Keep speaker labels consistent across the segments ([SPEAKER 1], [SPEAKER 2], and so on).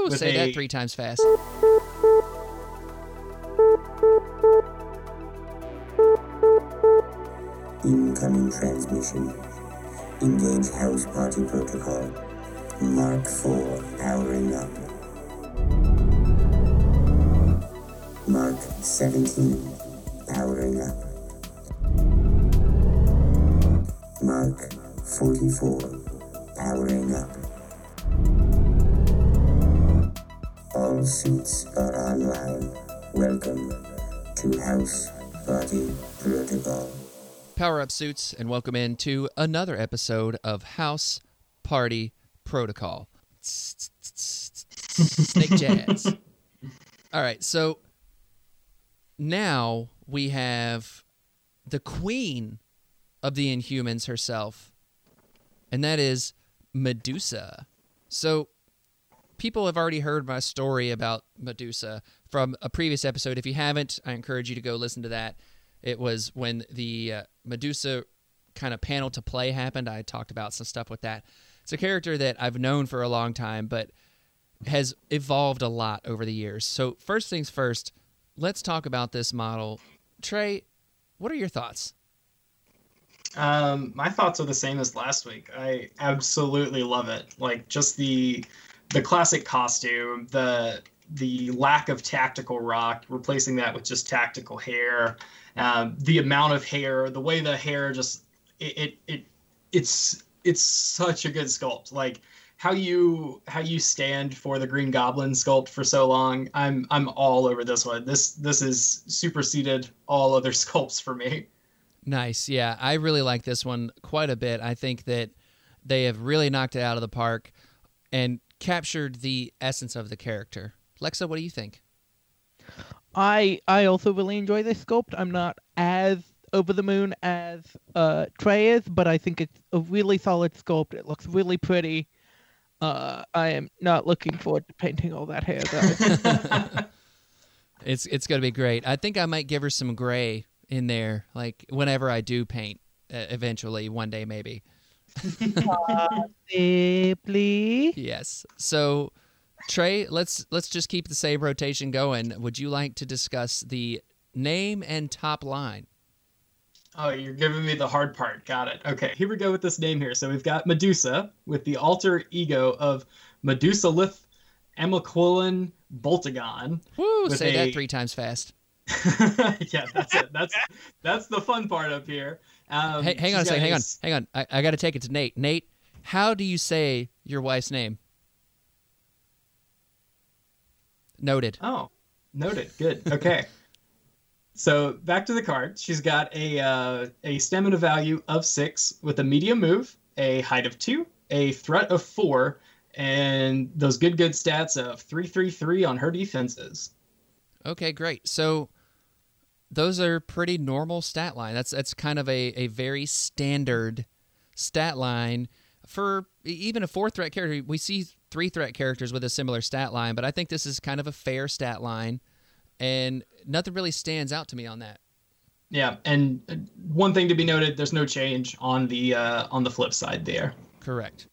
[SPEAKER 1] Woo! Say that 3 times fast.
[SPEAKER 2] Incoming transmission. Engage house party protocol. Mark 4 powering up. Mark 17 powering up. Mark 44 powering up. All suits are online. Welcome to House Party Protocol.
[SPEAKER 1] Power up, suits, and welcome into another episode of House Party Protocol. Snake jazz. All right, so now we have the queen of the Inhumans herself, and that is Medusa. So people have already heard my story about Medusa from a previous episode. If you haven't, I encourage you to go listen to that. It was when the Medusa kind of panel to play happened. I talked about some stuff with that. It's a character that I've known for a long time, but has evolved a lot over the years. So first things first, let's talk about this model. Trey, what are your thoughts?
[SPEAKER 3] My thoughts are the same as last week. I absolutely love it. Like, just the classic costume, the lack of tactical rock, replacing that with just tactical hair, the amount of hair, the way the hair just it's such a good sculpt. Like how you stand for the Green Goblin sculpt for so long. I'm all over this one. This is superseded all other sculpts for me.
[SPEAKER 1] Nice. Yeah, I really like this one quite a bit. I think that they have really knocked it out of the park and captured the essence of the character. Lexa, what do you think?
[SPEAKER 4] I also really enjoy this sculpt. I'm not as over the moon as Trey is, but I think it's a really solid sculpt. It looks really pretty. I am not looking forward to painting all that hair, though.
[SPEAKER 1] It's going to be great. I think I might give her some gray in there, like whenever I do paint, eventually, one day maybe.
[SPEAKER 4] Possibly.
[SPEAKER 1] Yes. So, Trey, let's just keep the same rotation going. Would you like to discuss the name and top line?
[SPEAKER 3] Oh, you're giving me the hard part. Got it. Okay, here we go with this name here. So we've got Medusa with the alter ego of Medusa Lith Amaquilin Boltagon.
[SPEAKER 1] Woo! Say that 3 times fast.
[SPEAKER 3] Yeah, that's it. That's the fun part up here.
[SPEAKER 1] Hey, hang on a second. Hang on. I got to take it to Nate. Nate, how do you say your wife's name? Noted.
[SPEAKER 3] Oh, noted. Good. Okay. So back to the card. She's got a stamina value of 6 with a medium move, a height of 2, a threat of 4, and those good stats of 3/3/3 on her defenses.
[SPEAKER 1] Okay, great. So those are pretty normal stat line. That's kind of a very standard stat line for even a 4-threat character. We see 3-threat characters with a similar stat line, but I think this is kind of a fair stat line, and nothing really stands out to me on that.
[SPEAKER 3] Yeah, and one thing to be noted: there's no change on the flip side there.
[SPEAKER 1] Correct.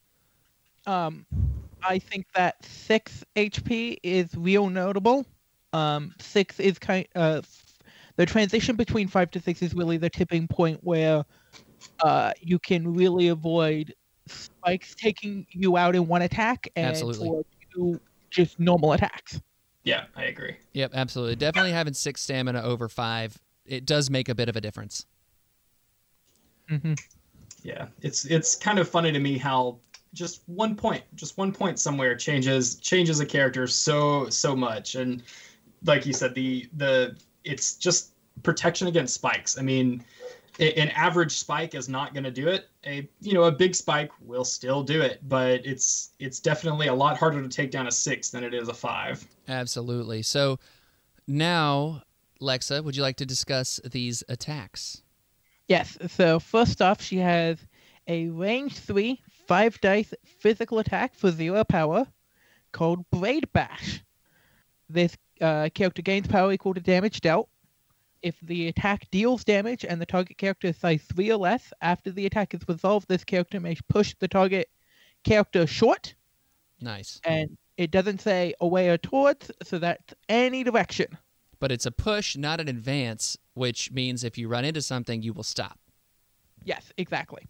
[SPEAKER 4] I think that 6 HP is real notable. 6 is the transition between 5 to 6 is really the tipping point where you can really avoid spikes taking you out in one attack and
[SPEAKER 1] Absolutely.
[SPEAKER 4] for 2 just normal attacks.
[SPEAKER 3] Yeah, I agree.
[SPEAKER 1] Yep, absolutely. Definitely having 6 stamina over 5, it does make a bit of a difference.
[SPEAKER 4] Mm-hmm.
[SPEAKER 3] Yeah, it's kind of funny to me how just one point somewhere changes a character so much. And like you said, the it's just protection against spikes. I mean, an average spike is not going to do it. A big spike will still do it, but it's definitely a lot harder to take down a 6 than it is a 5.
[SPEAKER 1] Absolutely. So now, Lexa, would you like to discuss these attacks?
[SPEAKER 4] Yes, so first off, she has a range 3, 5 dice physical attack for 0 power called Blade Bash. This character gains power equal to damage dealt. If the attack deals damage and the target character is size 3 or less, after the attack is resolved, this character may push the target character short.
[SPEAKER 1] Nice.
[SPEAKER 4] And It doesn't say away or towards, so that's any direction.
[SPEAKER 1] But it's a push, not an advance, which means if you run into something, you will stop.
[SPEAKER 4] Yes, exactly.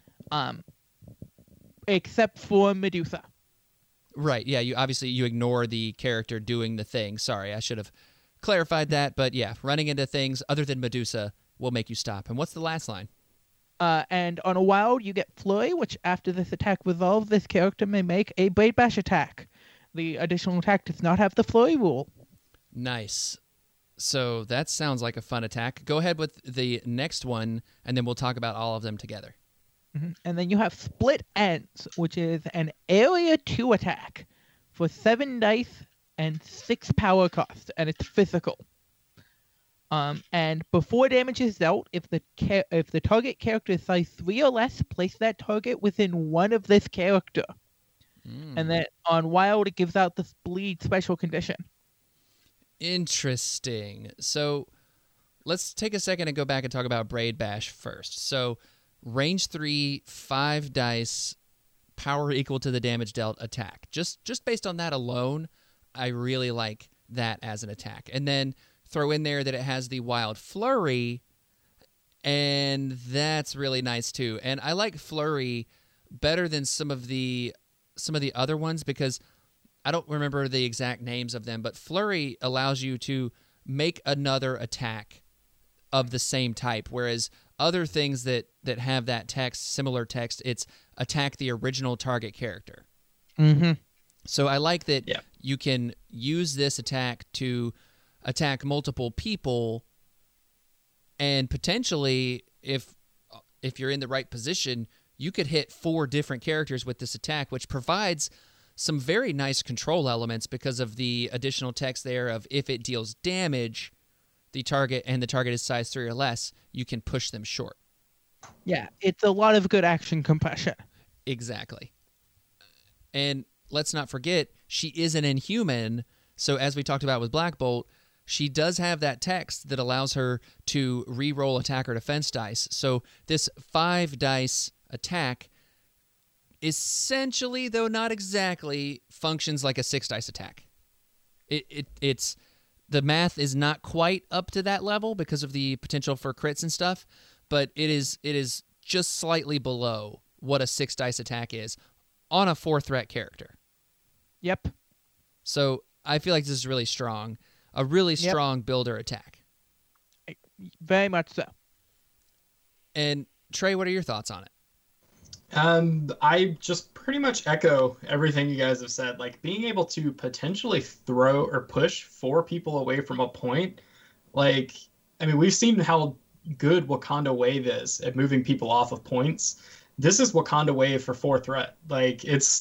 [SPEAKER 4] Except for Medusa.
[SPEAKER 1] Right, yeah, you ignore the character doing the thing. Sorry, I should have clarified that, but yeah, running into things other than Medusa will make you stop. And what's the last line?
[SPEAKER 4] And on a wild, you get Flurry, which after this attack resolves, this character may make a Blade Bash attack. The additional attack does not have the Flurry rule.
[SPEAKER 1] Nice. So that sounds like a fun attack. Go ahead with the next one, and then we'll talk about all of them together.
[SPEAKER 4] And then you have Split Ends, which is an Area 2 attack for 7 dice and 6 power cost, and it's physical. And before damage is dealt, if the target character is size 3 or less, place that target within one of this character. And then on Wild, it gives out the Bleed special condition.
[SPEAKER 1] Interesting. So let's take a second and go back and talk about Braid Bash first. So range 3, 5 dice, power equal to the damage dealt attack. Just based on that alone, I really like that as an attack. And then throw in there that it has the Wild Flurry, and that's really nice too. And I like Flurry better than some of the other ones because I don't remember the exact names of them, but Flurry allows you to make another attack of the same type, whereas other things that have that text, similar text, it's attack the original target character.
[SPEAKER 4] Mm-hmm.
[SPEAKER 1] So I like that you can use this attack to attack multiple people, and potentially, if you're in the right position, you could hit 4 different characters with this attack, which provides some very nice control elements because of the additional text there of if it deals damage, the target is size 3 or less, you can push them short.
[SPEAKER 4] Yeah, it's a lot of good action compression.
[SPEAKER 1] Exactly. And let's not forget, she is an Inhuman, so as we talked about with Black Bolt, she does have that text that allows her to re-roll attack or defense dice. So this 5 dice attack essentially, though not exactly, functions like a 6 dice attack. It's the math is not quite up to that level because of the potential for crits and stuff, but it is just slightly below what a 6 dice attack is on a 4-threat character.
[SPEAKER 4] Yep.
[SPEAKER 1] So I feel like this is really strong. A really strong builder attack.
[SPEAKER 4] Very much so.
[SPEAKER 1] And Trey, what are your thoughts on it?
[SPEAKER 3] I just pretty much echo everything you guys have said. Like being able to potentially throw or push 4 people away from a point. Like, I mean, we've seen how good Wakanda Wave is at moving people off of points. This is Wakanda Wave for 4 threat. Like it's,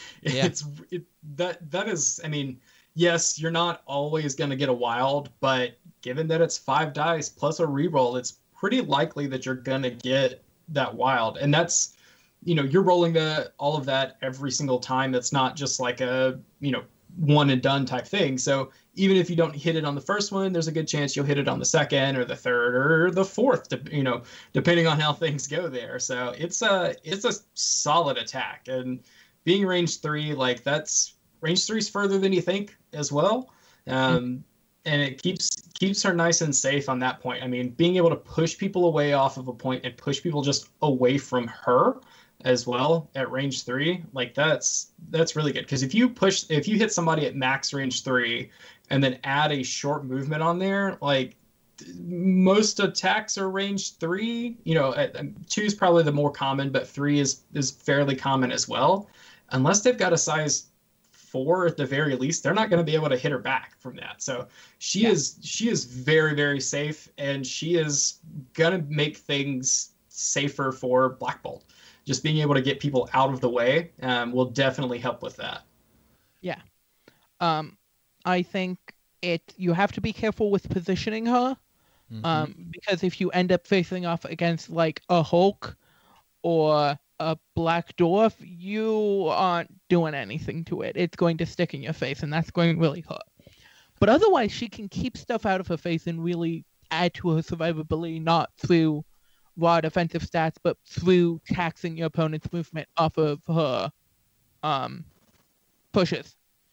[SPEAKER 3] that is, I mean, yes, you're not always going to get a wild, but given that it's 5 dice plus a reroll, it's pretty likely that you're going to get that wild. And that's, you're rolling all of that every single time. It's not just like a, one and done type thing. So even if you don't hit it on the first one, there's a good chance you'll hit it on the second or the third or the fourth, depending on how things go there. So it's a solid attack. And being range 3, like that's range 3 is further than you think as well. And it keeps her nice and safe on that point. I mean, being able to push people away off of a point and push people just away from her as well at range 3, like that's really good. Because if you hit somebody at max range 3 and then add a short movement on there, like most attacks are range 3. 2 is probably the more common, but 3 is fairly common as well. Unless they've got a size 4 at the very least, they're not going to be able to hit her back from that. So she is very, very safe, and she is going to make things safer for Black Bolt. Just being able to get people out of the way will definitely help with that.
[SPEAKER 4] Yeah. I think you have to be careful with positioning her, because if you end up facing off against like a Hulk or a Black Dwarf, you aren't doing anything to it. It's going to stick in your face, and that's going to really hurt. But otherwise, she can keep stuff out of her face and really add to her survivability, not through raw defensive stats, but through taxing your opponent's movement off of her pushes.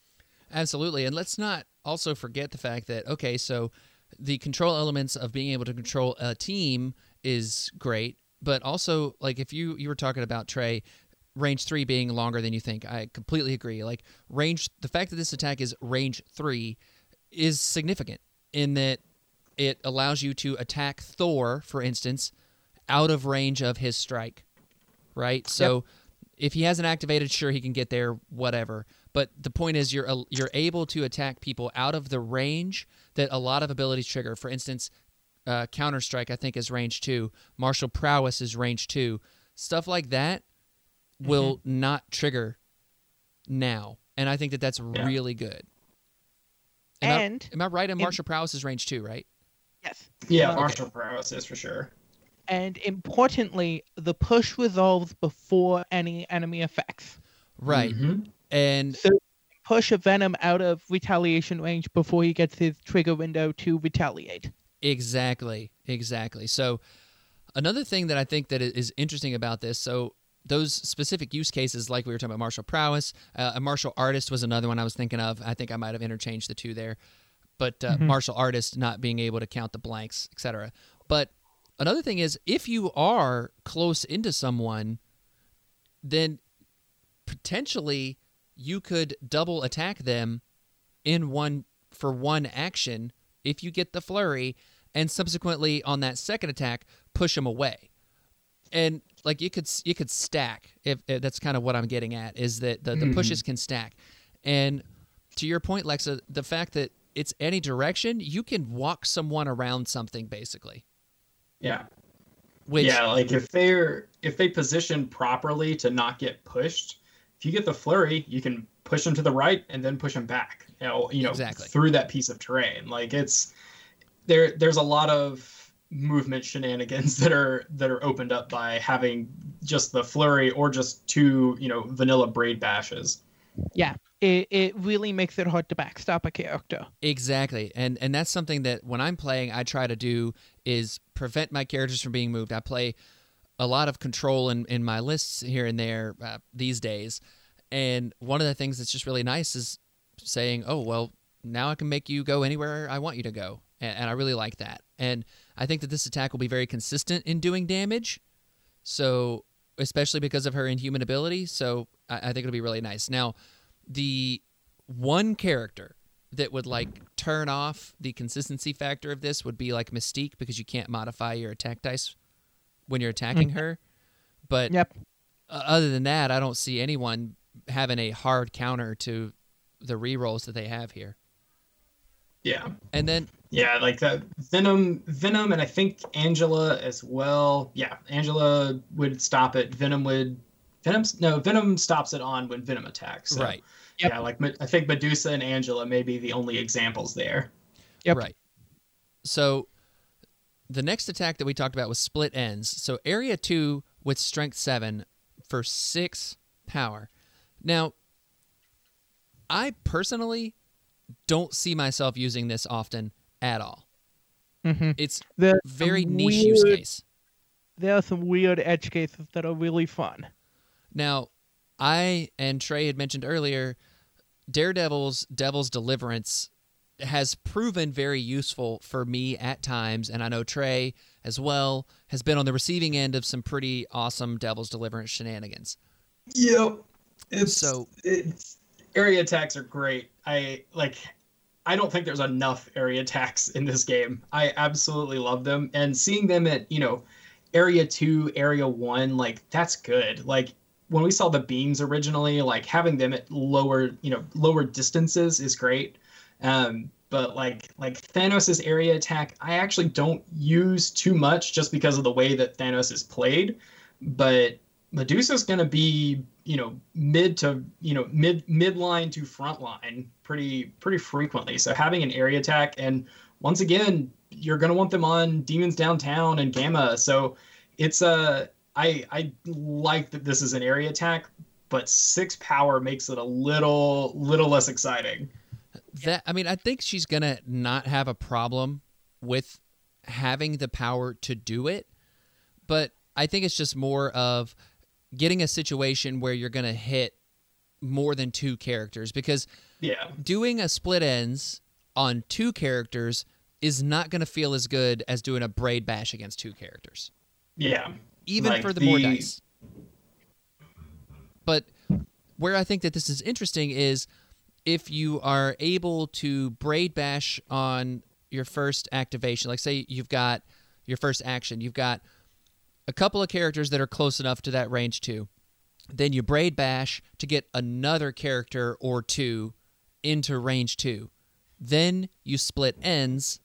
[SPEAKER 1] Absolutely. And let's not also forget the fact that, okay, so the control elements of being able to control a team is great, but also, like, if you were talking about, Trey, range 3 being longer than you think, I completely agree. Like, the fact that this attack is range 3 is significant in that it allows you to attack Thor, for instance, out of range of his strike, right? So if he hasn't activated, sure, he can get there, whatever. But the point is you're able to attack people out of the range that a lot of abilities trigger. For instance, Counter-Strike, I think, is range 2. Martial Prowess is range 2. Stuff like that will not trigger now. And I think that that's really good. Am I right in Martial Prowess is range 2, right?
[SPEAKER 4] Yes.
[SPEAKER 3] Yeah, Martial Prowess is for sure.
[SPEAKER 4] And importantly, the push resolves before any enemy effects.
[SPEAKER 1] Right.
[SPEAKER 3] Mm-hmm.
[SPEAKER 1] And
[SPEAKER 4] so push a Venom out of retaliation range before he gets his trigger window to retaliate.
[SPEAKER 1] Exactly. So another thing that I think that is interesting about this, so those specific use cases, like we were talking about martial prowess, a martial artist was another one I was thinking of. I think I might have interchanged the two there. But martial artist not being able to count the blanks, etc. But another thing is, if you are close into someone, then potentially you could double attack them for one action if you get the flurry, and subsequently on that second attack push them away. And like you could stack. If that's kind of what I'm getting at, is that the pushes can stack. And to your point, Lexa, the fact that it's any direction, you can walk someone around something basically.
[SPEAKER 3] Yeah.
[SPEAKER 1] Which,
[SPEAKER 3] like if they position properly to not get pushed, if you get the flurry, you can push them to the right and then push them back.
[SPEAKER 1] Exactly.
[SPEAKER 3] Through that piece of terrain. Like there's a lot of movement shenanigans that are opened up by having just the flurry or just two vanilla braid bashes.
[SPEAKER 4] Yeah. It really makes it hard to backstop a character.
[SPEAKER 1] Exactly. And that's something that when I'm playing, I try to do is prevent my characters from being moved. I play a lot of control in my lists here and there these days. And one of the things that's just really nice is saying, oh, well, now I can make you go anywhere I want you to go. And I really like that. And I think that this attack will be very consistent in doing damage. So, especially because of her inhuman ability. So I think it'll be really nice. Now, the one character that would turn off the consistency factor of this would be Mystique, because you can't modify your attack dice when you're attacking her. But other than that, I don't see anyone having a hard counter to the rerolls that they have here.
[SPEAKER 3] Yeah.
[SPEAKER 1] And then
[SPEAKER 3] like that Venom, and I think Angela as well. Yeah, Angela would stop it. Venom stops it on when Venom attacks. So,
[SPEAKER 1] right.
[SPEAKER 4] Yep.
[SPEAKER 3] Yeah, I think Medusa and Angela may be the only examples there.
[SPEAKER 4] Yep.
[SPEAKER 1] Right. So the next attack that we talked about was Split Ends. So Area 2 with Strength 7 for 6 power. Now, I personally don't see myself using this often at all.
[SPEAKER 4] Mm-hmm.
[SPEAKER 1] It's
[SPEAKER 4] There's
[SPEAKER 1] very niche use case.
[SPEAKER 4] There are some weird edge cases that are really fun.
[SPEAKER 1] Now, I and Trey had mentioned earlier, Daredevil's Devil's Deliverance has proven very useful for me at times, and I know Trey as well has been on the receiving end of some pretty awesome Devil's Deliverance shenanigans.
[SPEAKER 3] Yep.
[SPEAKER 1] So
[SPEAKER 3] area attacks are great. I don't think there's enough area attacks in this game. I absolutely love them, and seeing them at area 2, area 1, that's good. When we saw the beams originally, having them at lower distances is great. But like Thanos' area attack, I actually don't use too much just because of the way that Thanos is played. But Medusa's going to be, midline to front line pretty frequently. So having an area attack, and once again, you're going to want them on Demons Downtown and Gamma. So it's I like that this is an area attack, but 6 power makes it a little less exciting.
[SPEAKER 1] I think she's gonna not have a problem with having the power to do it, but I think it's just more of getting a situation where you're gonna hit more than 2 characters, because
[SPEAKER 3] Yeah.
[SPEAKER 1] doing a split ends on 2 characters is not going to feel as good as doing a braid bash against 2 characters,
[SPEAKER 3] Yeah.
[SPEAKER 1] even
[SPEAKER 3] Like
[SPEAKER 1] for the more dice. But where I think that this is interesting is if you are able to braid bash on your first activation, like say you've got your first action, you've got a couple of characters that are close enough to that range 2. Then you braid bash to get another character or 2 into range 2. Then you split ends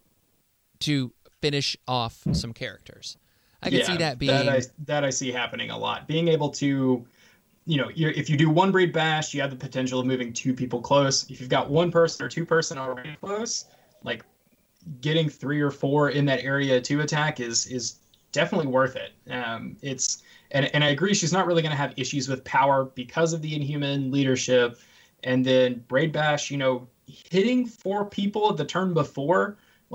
[SPEAKER 1] to finish off some characters. I can see that being...
[SPEAKER 3] That I see happening a lot. Being able to, if you do one braid bash, you have the potential of moving 2 people close. If you've got 1 person or 2 person already close, like getting 3 or 4 in that area to attack is definitely worth it. And I agree, she's not really going to have issues with power because of the Inhuman leadership. And then braid bash, hitting 4 people the turn before,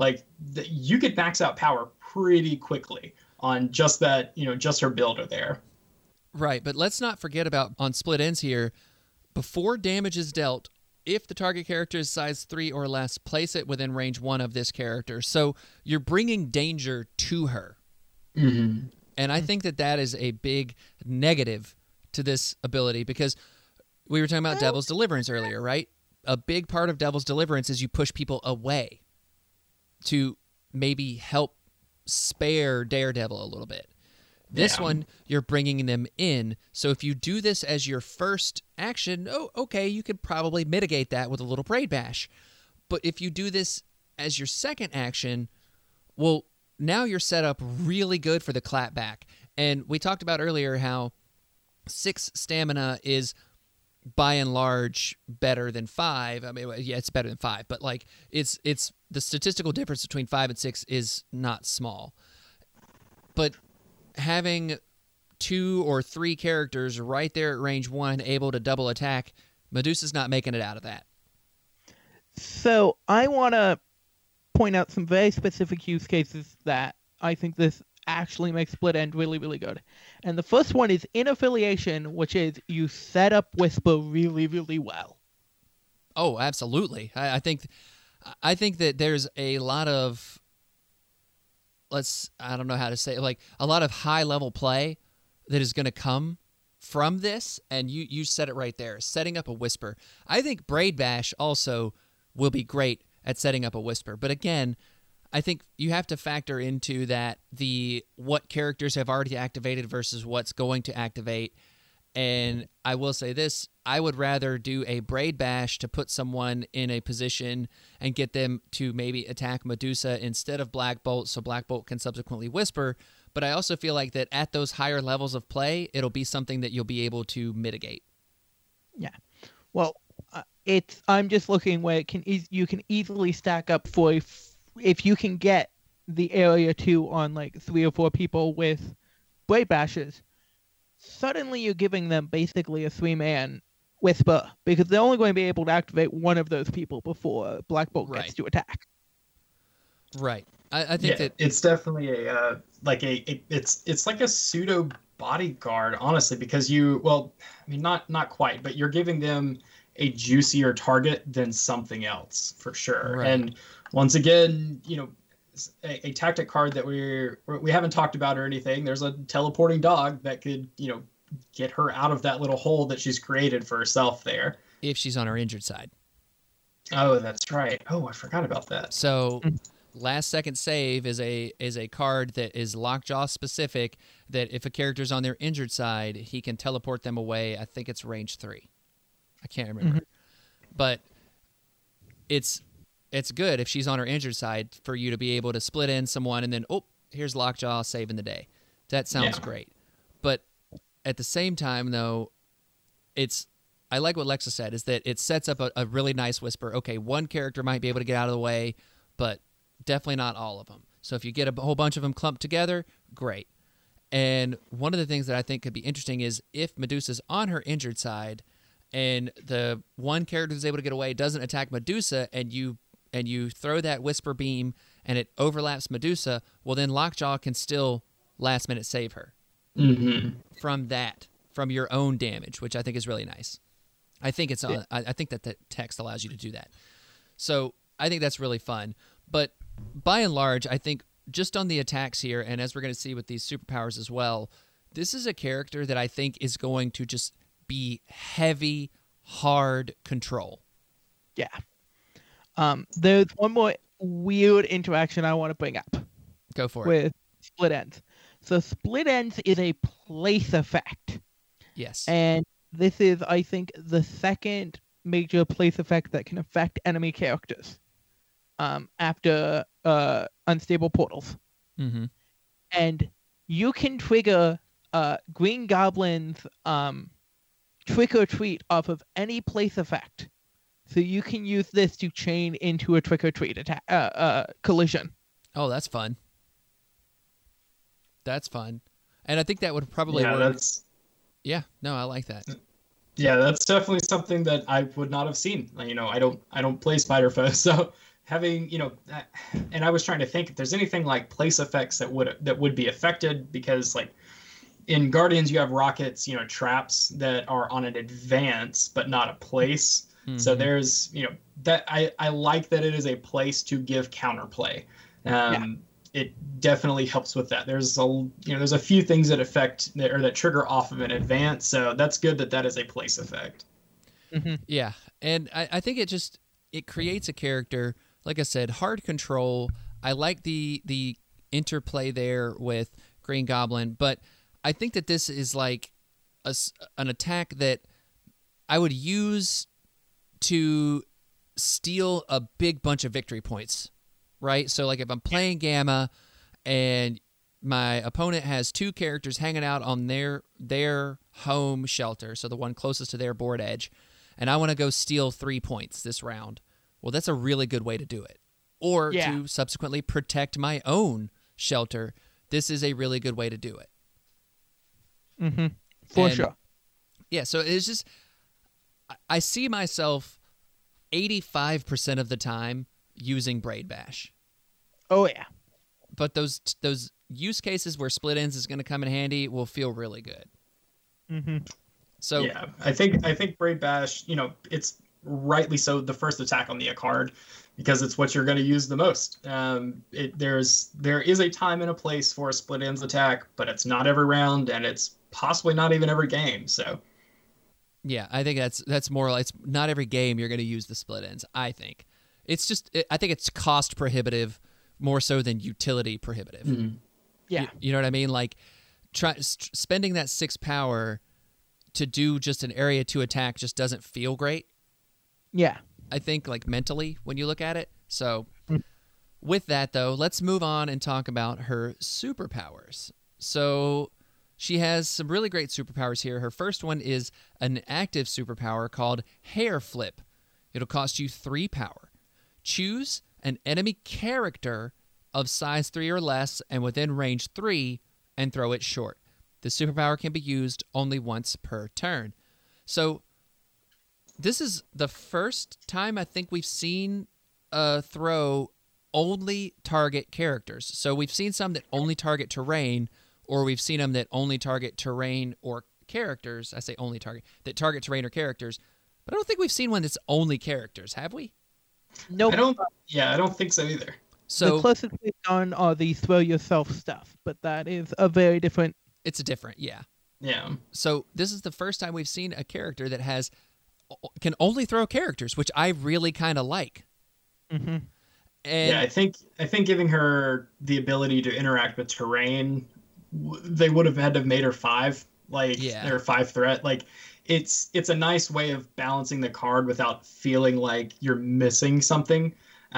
[SPEAKER 3] you could max out power pretty quickly on just that, just her builder there.
[SPEAKER 1] Right, but let's not forget about on split ends here. Before damage is dealt, if the target character is size 3 or less, place it within range 1 of this character. So you're bringing danger to her.
[SPEAKER 3] Mm-hmm.
[SPEAKER 1] And I think that is a big negative to this ability, because we were talking about Devil's Deliverance earlier, right? A big part of Devil's Deliverance is you push people away to maybe help spare Daredevil a little bit. This one, you're bringing them in. So if you do this as your first action, okay, you could probably mitigate that with a little braid bash. But if you do this as your second action, well, now you're set up really good for the clapback. And we talked about earlier how 6 stamina is by and large better than 5. I mean, yeah, it's better than 5, but it's the statistical difference between 5 and 6 is not small. But having 2 or 3 characters right there at range 1 able to double attack, Medusa's not making it out of that.
[SPEAKER 4] So I want to point out some very specific use cases that I think this actually makes split end really, really good. And the first one is in affiliation, which is you set up Whisper really, really well.
[SPEAKER 1] Oh, absolutely. I think that there's a lot of, I don't know how to say it, a lot of high level play that is going to come from this, and you said it right there, setting up a Whisper. I think Braid Bash also will be great at setting up a Whisper. But again, I think you have to factor into that what characters have already activated versus what's going to activate. And I will say this, I would rather do a Braid Bash to put someone in a position and get them to maybe attack Medusa instead of Black Bolt, so Black Bolt can subsequently Whisper. But I also feel like that at those higher levels of play, it'll be something that you'll be able to mitigate.
[SPEAKER 4] Yeah. Well, I'm just looking where you can easily stack up for if you can get the area 2 on 3 or 4 people with Braid Bashes. Suddenly you're giving them basically a 3-man Whisper, because they're only going to be able to activate one of those people before Black Bolt gets to attack.
[SPEAKER 1] Right. I think that
[SPEAKER 3] it's definitely it's like a pseudo bodyguard, honestly, because not quite, but you're giving them a juicier target than something else for sure.
[SPEAKER 1] Right.
[SPEAKER 3] And once again, a tactic card that we haven't talked about or anything. There's a teleporting dog that could, get her out of that little hole that she's created for herself there.
[SPEAKER 1] If she's on her injured side.
[SPEAKER 3] Oh, that's right. Oh, I forgot about that.
[SPEAKER 1] So last second save is a card that is Lockjaw specific, that if a character's on their injured side, he can teleport them away. I think it's range 3. I can't remember. But it's good if she's on her injured side for you to be able to split in someone and then, here's Lockjaw saving the day. That sounds great. But at the same time, though, I like what Lexa said, is that it sets up a really nice Whisper. Okay, one character might be able to get out of the way, but definitely not all of them. So if you get a whole bunch of them clumped together, great. And one of the things that I think could be interesting is if Medusa's on her injured side and the one character who's able to get away doesn't attack Medusa, and you throw that Whisper beam and it overlaps Medusa, well, then Lockjaw can still last minute save her from your own damage, which I think is really nice. I think it's on.
[SPEAKER 4] Yeah.
[SPEAKER 1] I think that the text allows you to do that. So I think that's really fun. But by and large, I think just on the attacks here, and as we're going to see with these superpowers as well, this is a character that I think is going to just be heavy, hard control.
[SPEAKER 4] Yeah. There's one more weird interaction I want to bring up
[SPEAKER 1] Go for it.
[SPEAKER 4] with Split Ends. So Split Ends is a place effect.
[SPEAKER 1] Yes.
[SPEAKER 4] And this is, I think, the second major place effect that can affect enemy characters after Unstable Portals.
[SPEAKER 1] Mm-hmm.
[SPEAKER 4] And you can trigger Green Goblin's Trick or Treat off of any place effect. So you can use this to chain into a Trick or Treat attack collision.
[SPEAKER 1] Oh, that's fun. That's fun. And I think that would probably
[SPEAKER 3] Yeah,
[SPEAKER 1] work.
[SPEAKER 3] that's
[SPEAKER 1] I like that.
[SPEAKER 3] yeah, that's definitely something that I would not have seen. You know, I don't play Spider-Foe, so having, you know, and I was trying to think if there's anything like place effects that would be affected, because like in Guardians you have rockets, you know, traps that are on an advance but not a place. So there's, you know, that I like that it is a place to give counterplay. It definitely helps with that. There's a few things that affect that trigger off of an advance, so that's good that is a place effect.
[SPEAKER 4] Mm-hmm.
[SPEAKER 1] Yeah, and I think it creates a character, like I said, hard control. I like the interplay there with Green Goblin, but I think that this is like an attack that I would use to steal a big bunch of victory points, right? So like if I'm playing Gamma and my opponent has two characters hanging out on their home shelter, so the one closest to their board edge, and I want to go steal 3 points this round, well, that's a really good way to do it. Or to subsequently protect my own shelter, this is a really good way to do it.
[SPEAKER 4] Mm-hmm. For sure.
[SPEAKER 1] Yeah, so it's just, I see myself 85% of the time using Braid Bash.
[SPEAKER 4] Oh, yeah.
[SPEAKER 1] But those use cases where Split Ends is going to come in handy will feel really good.
[SPEAKER 4] Mm-hmm.
[SPEAKER 1] So
[SPEAKER 3] yeah, I think Braid Bash, you know, it's rightly so the first attack on the card because it's what you're going to use the most. There is a time and a place for a Split Ends attack, but it's not every round, and it's possibly not even every game. So
[SPEAKER 1] yeah, I think that's more like, it's not every game you're going to use the Split Ends. I think it's just I think it's cost prohibitive more so than utility prohibitive.
[SPEAKER 3] Mm-hmm.
[SPEAKER 4] Yeah.
[SPEAKER 1] You know what I mean? Like spending that 6 power to do just an area 2 attack just doesn't feel great.
[SPEAKER 4] Yeah.
[SPEAKER 1] I think like mentally when you look at it. So with that though, let's move on and talk about her superpowers. So she has some really great superpowers here. Her first one is an active superpower called Hair Flip. It'll cost you 3 power. Choose an enemy character of size 3 or less and within range 3 and throw it short. The superpower can be used only once per turn. So this is the first time I think we've seen a throw only target characters. So we've seen some that only target terrain, or we've seen them that only target terrain or characters. I say only target, that target terrain or characters. But I don't think we've seen one that's only characters, have we?
[SPEAKER 4] Nope.
[SPEAKER 3] I don't think so either.
[SPEAKER 1] So
[SPEAKER 4] the closest we've done are the throw yourself stuff, but that is a very different.
[SPEAKER 1] it's a different, yeah.
[SPEAKER 3] Yeah.
[SPEAKER 1] So this is the first time we've seen a character that can only throw characters, which I really kind of like.
[SPEAKER 4] Mm-hmm.
[SPEAKER 1] And
[SPEAKER 3] yeah, I think giving her the ability to interact with terrain, they would have had to have made her 5, or 5 threat. Like, it's a nice way of balancing the card without feeling like you're missing something.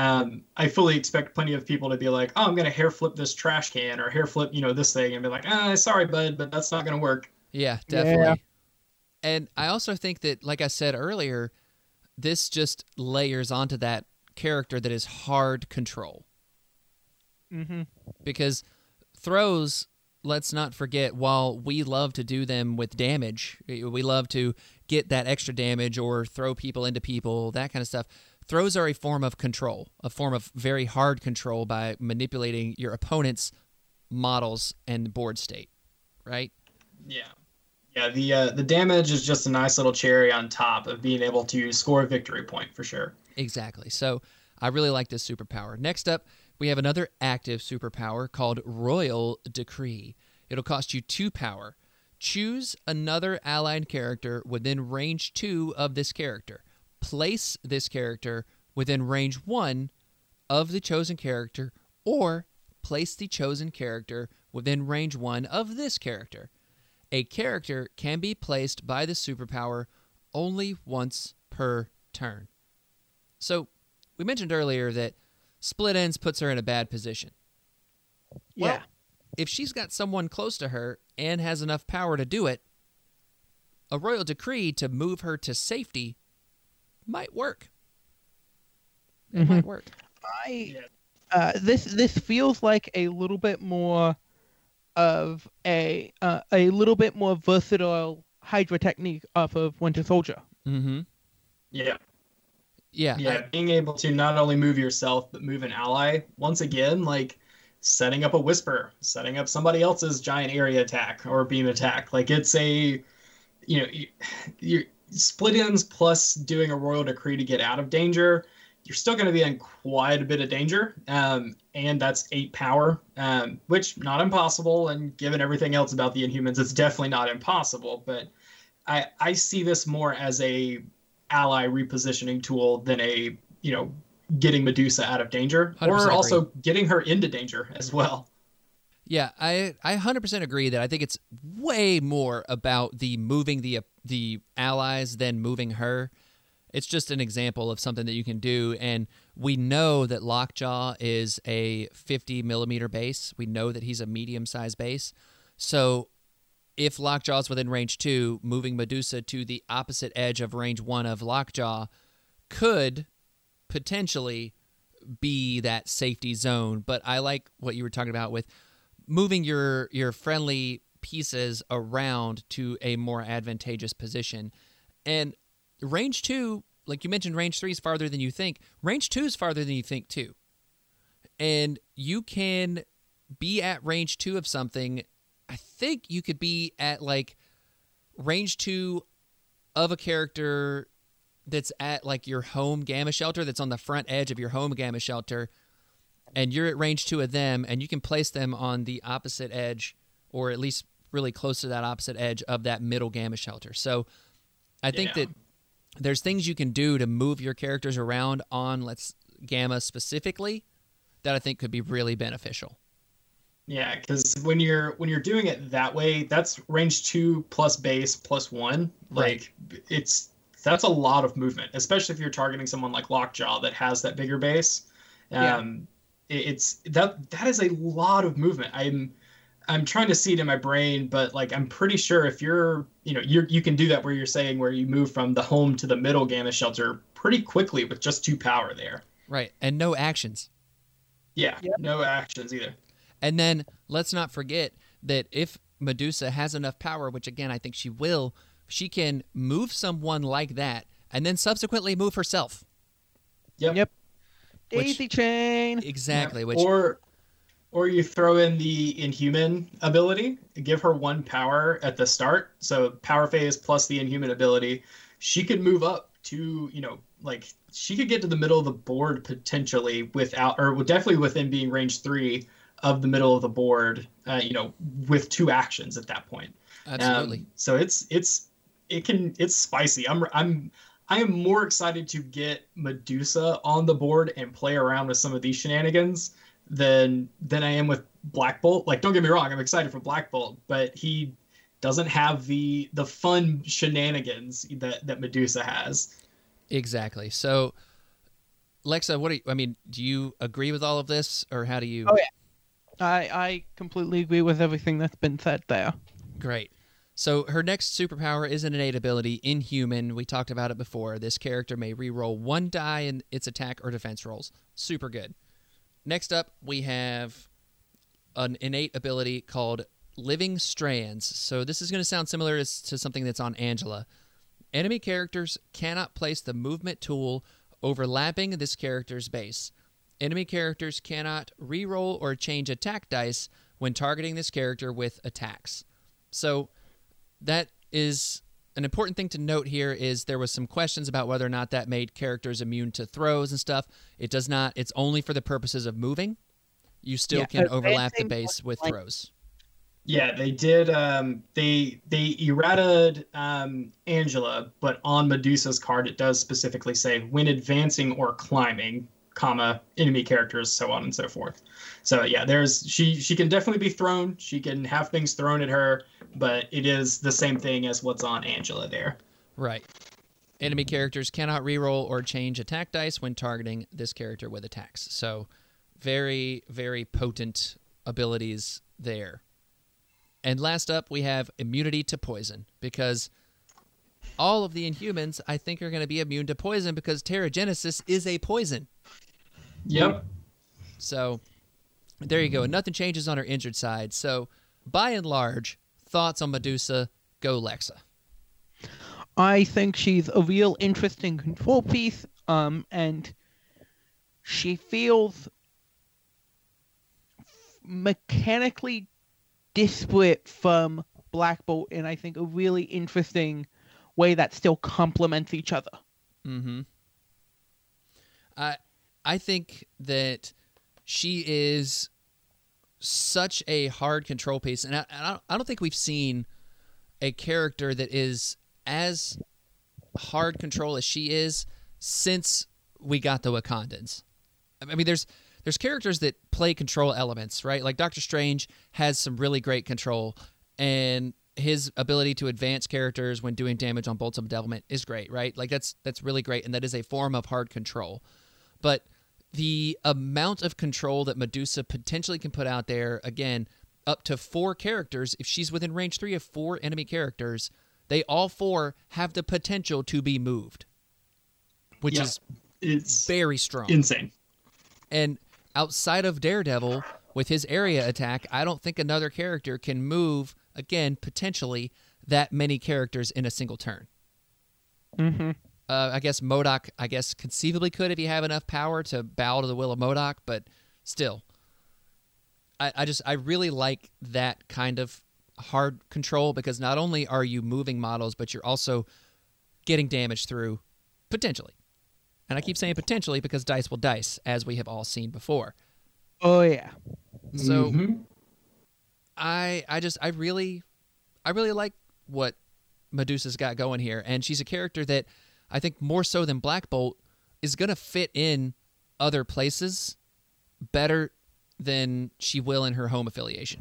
[SPEAKER 3] I fully expect plenty of people to be like, oh, I'm going to hair flip this trash can or hair flip, this thing, and be like, sorry, bud, but that's not going to work.
[SPEAKER 1] Yeah, definitely.
[SPEAKER 4] Yeah.
[SPEAKER 1] And I also think that, like I said earlier, this just layers onto that character that is hard control.
[SPEAKER 4] Mm-hmm.
[SPEAKER 1] Because throws, let's not forget, while we love to do them with damage, we love to get that extra damage or throw people into people, that kind of stuff. Throws are a form of control, a form of very hard control by manipulating your opponent's models and board state, right?
[SPEAKER 3] Yeah. Yeah, the damage is just a nice little cherry on top of being able to score a victory point for sure.
[SPEAKER 1] Exactly. So I really like this superpower. Next up, we have another active superpower called Royal Decree. It'll cost you 2 power. Choose another allied character within range 2 of this character. Place this character within range 1 of the chosen character, or place the chosen character within range 1 of this character. A character can be placed by the superpower only once per turn. So, we mentioned earlier that Split Ends puts her in a bad position. Well,
[SPEAKER 4] Yeah.
[SPEAKER 1] if she's got someone close to her and has enough power to do it, a Royal Decree to move her to safety might work. It might work.
[SPEAKER 4] This feels like a little bit more of a little bit more versatile Hydra technique off of Winter Soldier.
[SPEAKER 1] Mm-hmm.
[SPEAKER 3] Yeah.
[SPEAKER 1] Yeah.
[SPEAKER 3] Being able to not only move yourself but move an ally, once again, like setting up a whisper, setting up somebody else's giant area attack or beam attack. Like it's a, you Split Ends plus doing a Royal Decree to get out of danger. You're still going to be in quite a bit of danger, and that's 8 power, which not impossible. And given everything else about the Inhumans, it's definitely not impossible. But I see this more as a ally repositioning tool than a getting Medusa out of danger,
[SPEAKER 1] 100%
[SPEAKER 3] or
[SPEAKER 1] agree.
[SPEAKER 3] also getting her into danger as well.
[SPEAKER 1] Yeah, I 100% agree that I think it's way more about the moving the allies than moving her. It's just an example of something that you can do, and we know that Lockjaw is a 50 millimeter base. We know that he's a medium-sized base. So if Lockjaw's within range 2, moving Medusa to the opposite edge of range 1 of Lockjaw could potentially be that safety zone. But I like what you were talking about with moving your friendly pieces around to a more advantageous position. And range 2, like you mentioned, range 3 is farther than you think. Range 2 is farther than you think too. And you can be at range 2 of something. I think you could be at like range 2 of a character that's at like your home gamma shelter, that's on the front edge of your home gamma shelter, and you're at range 2 of them, and you can place them on the opposite edge, or at least really close to that opposite edge of that middle gamma shelter. So I think that there's things you can do to move your characters around on Gamma specifically that I think could be really beneficial.
[SPEAKER 3] Yeah, because when you're doing it that way, that's range 2 plus base plus 1. Like that's a lot of movement, especially if you're targeting someone like Lockjaw that has that bigger base. It's that is a lot of movement. I'm trying to see it in my brain, but like I'm pretty sure if you can do that where you're saying where you move from the home to the middle gamma shelter pretty quickly with just 2 power there.
[SPEAKER 1] Right, and no actions.
[SPEAKER 3] Yeah, no actions either.
[SPEAKER 1] And then let's not forget that if Medusa has enough power, which again I think she will, she can move someone like that and then subsequently move herself.
[SPEAKER 3] Yep.
[SPEAKER 4] Daisy chain.
[SPEAKER 1] Exactly.
[SPEAKER 3] Yep.
[SPEAKER 1] Which
[SPEAKER 3] Or you throw in the Inhuman ability, give her 1 power at the start. So power phase plus the Inhuman ability. She could move up to, like she could get to the middle of the board potentially definitely within being range 3 of the middle of the board, with 2 actions at that point.
[SPEAKER 1] Absolutely.
[SPEAKER 3] So it's spicy. I am more excited to get Medusa on the board and play around with some of these shenanigans than I am with Black Bolt. Like, don't get me wrong, I'm excited for Black Bolt, but he doesn't have the fun shenanigans that Medusa has.
[SPEAKER 1] Exactly. So, Lexa, do you agree with all of this, or how do you?
[SPEAKER 4] Oh yeah, I completely agree with everything that's been said there.
[SPEAKER 1] Great. So her next superpower is an innate ability, Inhuman. We talked about it before. This character may reroll 1 die in its attack or defense rolls. Super good. Next up, we have an innate ability called Living Strands. So this is going to sound similar to something that's on Angela. Enemy characters cannot place the movement tool overlapping this character's base. Enemy characters cannot reroll or change attack dice when targeting this character with attacks. So that is an important thing to note here is there was some questions about whether or not that made characters immune to throws and stuff. It does not. It's only for the purposes of moving. You still can overlap the base with throws.
[SPEAKER 3] Yeah, they did. They errataed Angela, but on Medusa's card it does specifically say when advancing or climbing, comma, enemy characters, so on and so forth. So yeah, she can definitely be thrown. She can have things thrown at her, but it is the same thing as what's on Angela there.
[SPEAKER 1] Right. Enemy characters cannot reroll or change attack dice when targeting this character with attacks. So very, very potent abilities there. And last up, we have immunity to poison, because all of the Inhumans, I think, are going to be immune to poison because Terrigenesis is a poison.
[SPEAKER 3] Yep.
[SPEAKER 1] So there you go. And nothing changes on her injured side. So by and large, thoughts on Medusa? Go Lexa.
[SPEAKER 4] I think she's a real interesting control piece, and she feels mechanically disparate from Black Bolt in, I think, a really interesting way that still complements each other.
[SPEAKER 1] Mm-hmm. I think that she is such a hard control piece, and I don't think we've seen a character that is as hard control as she is since we got the Wakandans. I mean, there's characters that play control elements, right? Like Doctor Strange has some really great control, and his ability to advance characters when doing damage on bolts of bedevilment is great, right? Like that's really great, and that is a form of hard control. But the amount of control that Medusa potentially can put out there, again, up to 4 characters, if she's within range 3 of 4 enemy characters, they all 4 have the potential to be moved, which is
[SPEAKER 3] it's
[SPEAKER 1] very strong.
[SPEAKER 3] Insane.
[SPEAKER 1] And outside of Daredevil, with his area attack, I don't think another character can move, again, potentially, that many characters in a single turn.
[SPEAKER 4] Mm-hmm.
[SPEAKER 1] I guess MODOK, conceivably could if you have enough power to bow to the will of MODOK, but still. I really like that kind of hard control, because not only are you moving models, but you're also getting damage through, potentially. And I keep saying potentially because dice will dice, as we have all seen before.
[SPEAKER 4] Oh, yeah.
[SPEAKER 1] So I really like what Medusa's got going here, and she's a character that I think more so than Black Bolt is going to fit in other places better than she will in her home affiliation.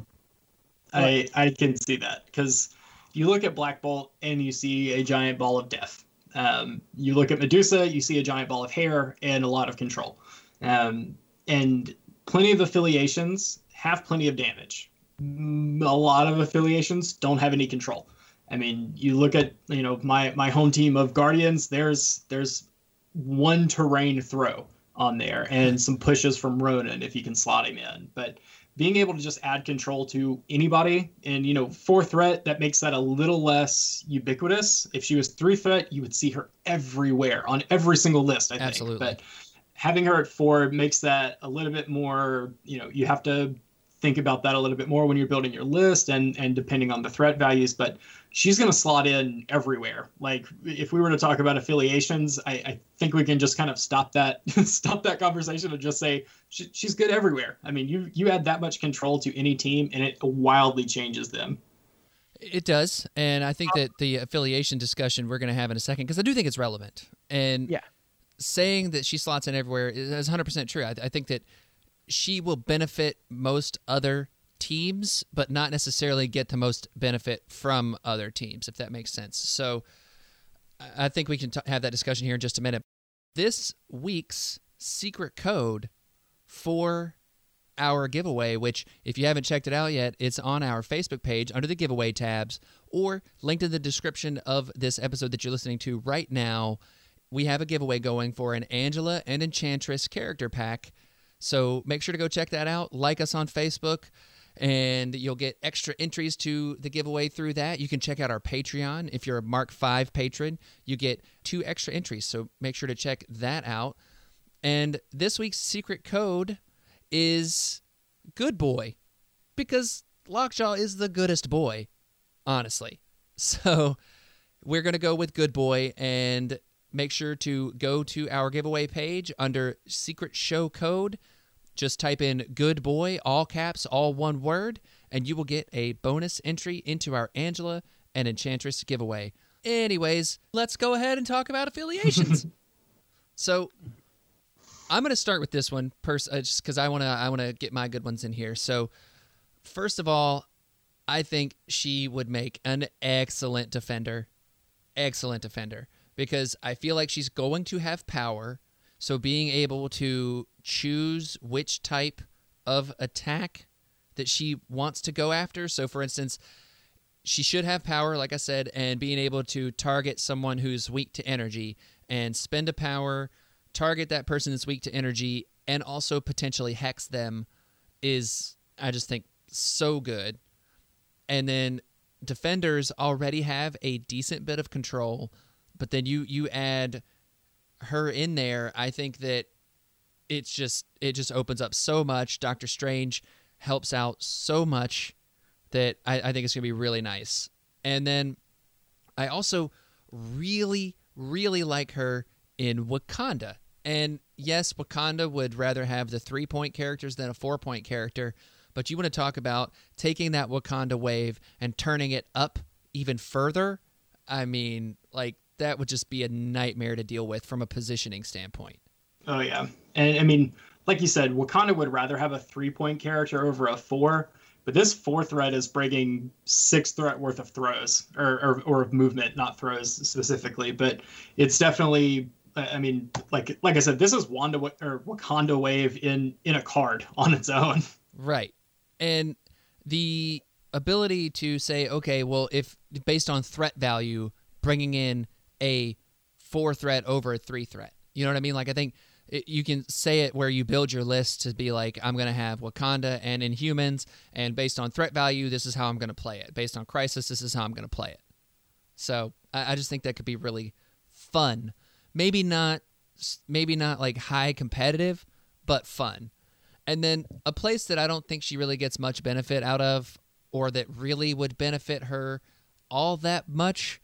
[SPEAKER 3] I can see that, because you look at Black Bolt and you see a giant ball of death. You look at Medusa, you see a giant ball of hair and a lot of control. And plenty of affiliations have plenty of damage. A lot of affiliations don't have any control. I mean, you look at, my home team of Guardians, there's one terrain throw on there and some pushes from Ronan if you can slot him in. But being able to just add control to anybody, and 4 threat, that makes that a little less ubiquitous. If she was 3 threat, you would see her everywhere on every single list, I think.
[SPEAKER 1] Absolutely.
[SPEAKER 3] But having her at 4 makes that a little bit more, you have to think about that a little bit more when you're building your list and depending on the threat values, but she's going to slot in everywhere. Like, if we were to talk about affiliations, I think we can just kind of stop that conversation and just say she's good everywhere. I mean, you add that much control to any team and it wildly changes them.
[SPEAKER 1] It does, and I think that the affiliation discussion we're going to have in a second, because I do think it's relevant, and saying that she slots in everywhere is 100% true. I think that she will benefit most other teams, but not necessarily get the most benefit from other teams, if that makes sense. So I think we can have that discussion here in just a minute. This week's secret code for our giveaway, which if you haven't checked it out yet, it's on our Facebook page under the giveaway tabs or linked in the description of this episode that you're listening to right now. We have a giveaway going for an Angela and Enchantress character pack. So make sure to go check that out. Like us on Facebook, and you'll get extra entries to the giveaway through that. You can check out our Patreon. If you're a Mark V patron, you get 2 extra entries. So make sure to check that out. And this week's secret code is Good Boy, because Lockjaw is the goodest boy, honestly. So we're going to go with Good Boy, and make sure to go to our giveaway page under Secret Show Code. Just type in Good Boy, all caps, all one word, and you will get a bonus entry into our Angela and Enchantress giveaway. Anyways, let's go ahead and talk about affiliations. So I'm going to start with this one just because I want to get my good ones in here. So first of all, I think she would make an excellent defender. Excellent defender. Because I feel like she's going to have power. So being able to choose which type of attack that she wants to go after. So for instance, she should have power, like I said, and being able to target someone who's weak to energy and spend a power, target that person that's weak to energy, and also potentially hex them is, I just think, so good. And then defenders already have a decent bit of control, but then you add her in there. I think that it just opens up so much. Doctor Strange helps out so much that I think it's going to be really nice. And then I also really, really like her in Wakanda. And yes, Wakanda would rather have the 3-point characters than a 4-point character, but you want to talk about taking that Wakanda wave and turning it up even further. I mean, like, that would just be a nightmare to deal with from a positioning standpoint.
[SPEAKER 3] Oh, yeah. And I mean, like you said, Wakanda would rather have a 3-point character over a 4, but this 4 threat is bringing 6 threat worth of throws or of movement, not throws specifically. But it's definitely, I mean, like I said, this is Wakanda wave in a card on its own.
[SPEAKER 1] Right. And the ability to say, okay, well, if based on threat value, bringing in a 4 threat over a 3 threat. You know what I mean? Like, I think you can say it where you build your list to be like, I'm going to have Wakanda and Inhumans, and based on threat value, this is how I'm going to play it. Based on Crisis, this is how I'm going to play it. So I just think that could be really fun. Maybe not like high competitive, but fun. And then a place that I don't think she really gets much benefit out of, or that really would benefit her all that much,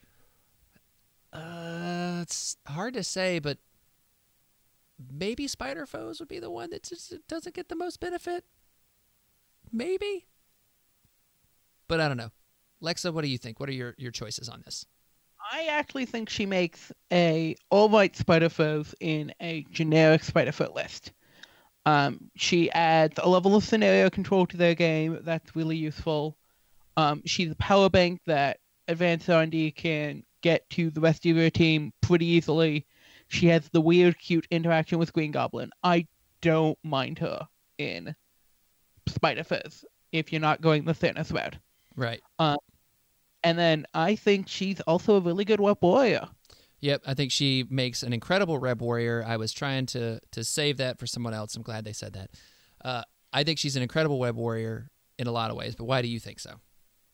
[SPEAKER 1] it's hard to say, but maybe Spider Foes would be the one that just doesn't get the most benefit. Maybe. But I don't know. Lexa, what do you think? What are your choices on this?
[SPEAKER 4] I actually think she makes a all-right Spider Foes in a generic Spider Foe list. She adds a level of scenario control to their game that's really useful. She's a power bank that Advanced R&D can get to the rest of your team pretty easily. She has the weird, cute interaction with Green Goblin. I don't mind her in Spider-Foes if you're not going the Thanos route.
[SPEAKER 1] Right.
[SPEAKER 4] And then I think she's also a really good web warrior.
[SPEAKER 1] Yep, I think she makes an incredible Web Warrior. I was trying to save that for someone else. I'm glad they said that. I think she's an incredible Web Warrior in a lot of ways, but why do you think so?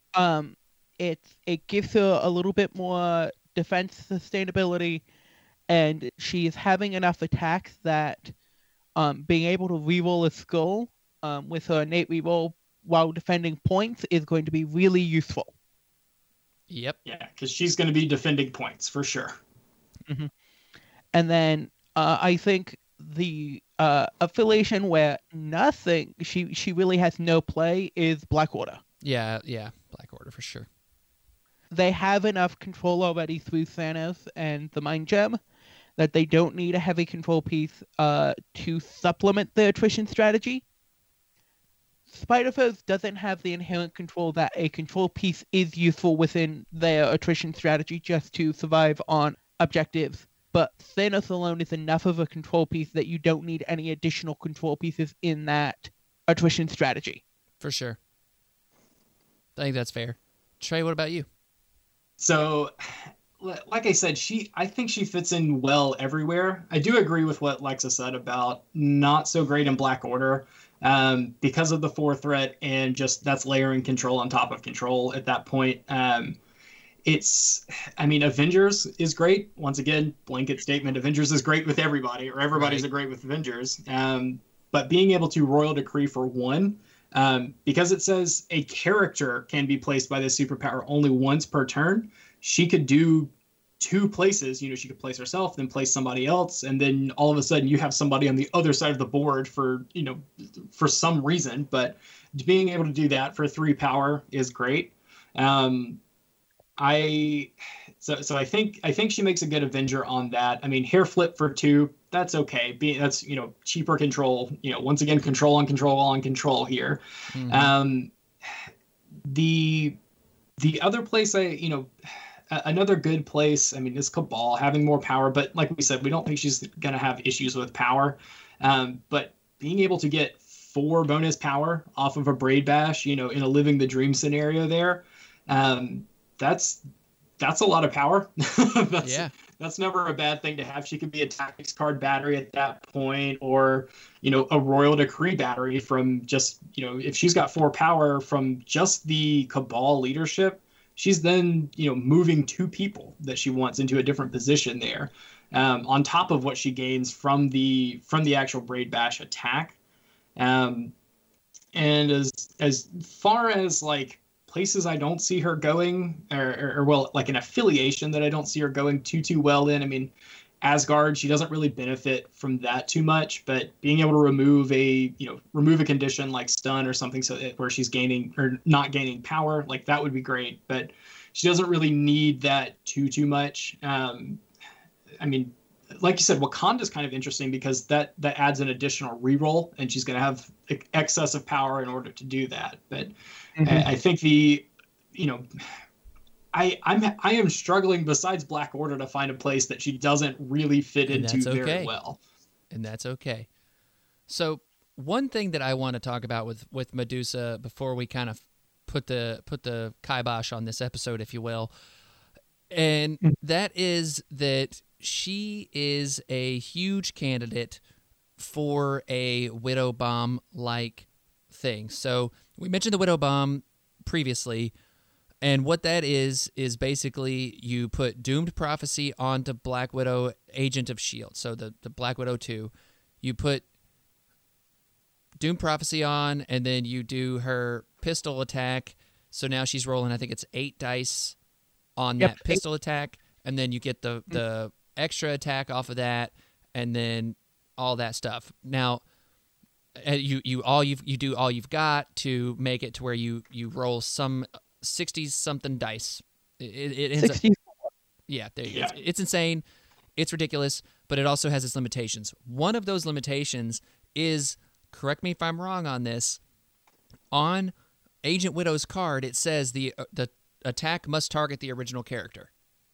[SPEAKER 4] It gives her a little bit more defense sustainability, and she's having enough attacks that being able to reroll a skull with her innate reroll while defending points is going to be really useful.
[SPEAKER 1] Yep.
[SPEAKER 3] Yeah, because she's going to be defending points for sure.
[SPEAKER 4] Mm-hmm. And then I think the affiliation where she really has no play is Black Order.
[SPEAKER 1] Yeah, Black Order for sure.
[SPEAKER 4] They have enough control already through Thanos and the Mind Gem that they don't need a heavy control piece to supplement their attrition strategy. Spider-Foes doesn't have the inherent control that a control piece is useful within their attrition strategy just to survive on objectives. But Thanos alone is enough of a control piece that you don't need any additional control pieces in that attrition strategy.
[SPEAKER 1] For sure. I think that's fair. Trey, what about you?
[SPEAKER 3] So, like I said, I think she fits in well everywhere. I do agree with what Lexa said about not so great in Black Order because of the 4 threat and just that's layering control on top of control at that point. Avengers is great. Once again, blanket statement, Avengers is great with everybody, or everybody's
[SPEAKER 1] right.
[SPEAKER 3] Great with Avengers. But being able to Royal Decree for 1 Because it says a character can be placed by this superpower only once per turn, she could do 2 places. You know, she could place herself, then place somebody else, and then all of a sudden you have somebody on the other side of the board for, you know, for some reason. But being able to do that for 3 power is great. So I think she makes a good Avenger on that. I mean, hair flip for 2, that's okay. That's, you know, cheaper control. You know, once again, control on control here. Mm-hmm. The other place another good place, I mean, is Cabal having more power, but like we said, we don't think she's going to have issues with power. But being able to get 4 bonus power off of a Braid Bash, you know, in a Living the Dream scenario there, that's a lot of power. That's never a bad thing to have. She could be a Tactics card battery at that point, or, you know, a Royal Decree battery from just, you know, if she's got 4 power from just the Cabal leadership, she's then, you know, moving 2 people that she wants into a different position there, on top of what she gains from the actual Braid Bash attack. And as far as like places I don't see her going, or well, like an affiliation that I don't see her going too well in. I mean, Asgard, she doesn't really benefit from that too much, but being able to remove a condition like stun or something, so where she's gaining or not gaining power, like that would be great. But she doesn't really need that too much. I mean, like you said, Wakanda's kind of interesting because that adds an additional reroll, and she's going to have excessive power in order to do that. But I think I am struggling besides Black Order to find a place that she doesn't really fit into very well.
[SPEAKER 1] And that's okay. So one thing that I want to talk about with Medusa before we kind of put the kibosh on this episode, if you will, and that is that she is a huge candidate for a Widow Bomb-like thing. So we mentioned the Widow Bomb previously, and what that is basically you put Doomed Prophecy onto Black Widow, Agent of S.H.I.E.L.D. So the Black Widow 2, you put Doomed Prophecy on, and then you do her pistol attack. So now she's rolling, I think it's 8 dice on that pistol attack, and then you get the extra attack off of that, and then all that stuff. Now, you do all you've got to make it to where you roll some 60-something dice. It ends
[SPEAKER 4] 60.
[SPEAKER 1] up, yeah, there you go. It's insane. It's ridiculous, but it also has its limitations. One of those limitations is, correct me if I'm wrong on this, on Agent Widow's card, it says the attack must target the original character.